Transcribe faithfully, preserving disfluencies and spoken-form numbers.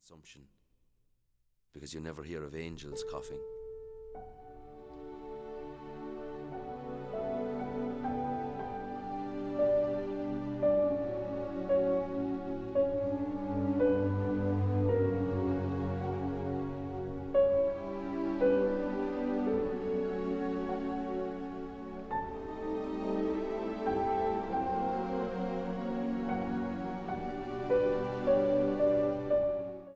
consumption, because you never hear of angels coughing.